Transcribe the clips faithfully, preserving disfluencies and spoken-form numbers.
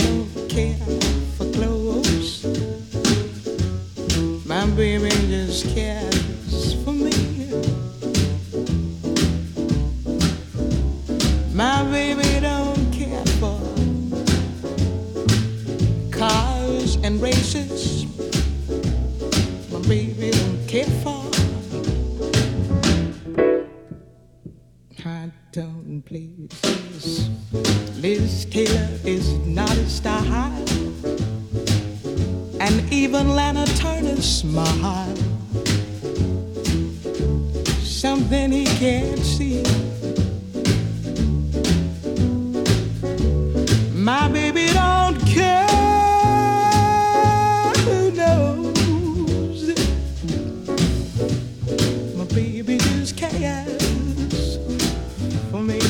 don't care for clothes. My baby just cares for me. My baby don't care for cars and races. My baby don't care for high tone places. Liz Taylor is not his style, and even Lana Turner's smile, something he can't see. My baby don't care who knows. My baby just cares for me.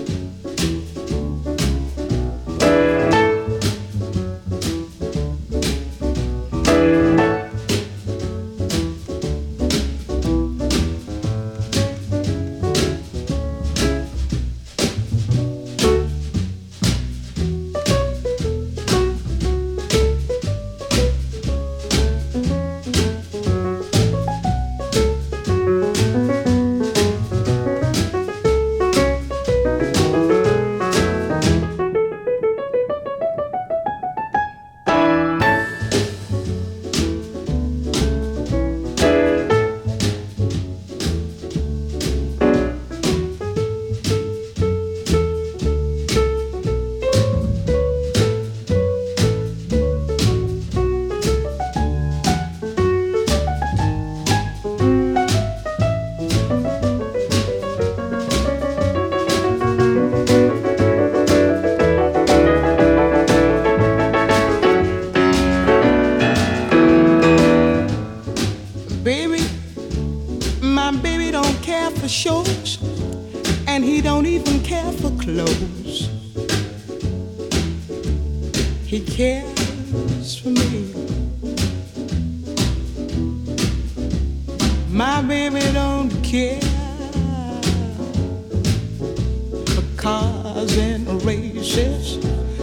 Shows, and he don't even care for clothes. He cares for me. My baby don't care for cars and races.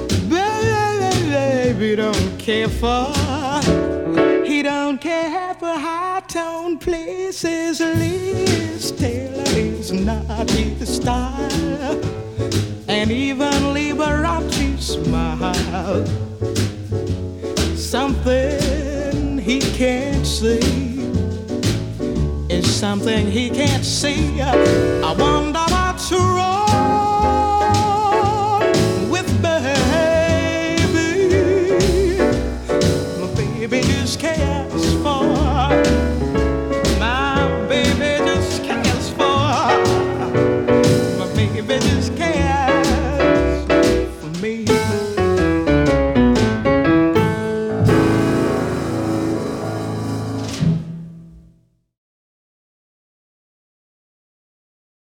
Baby don't care for. He don't care for high-tone places. Liz Taylor is not his style, and even Liberace smile, something he can't see is something he can't see. Oh,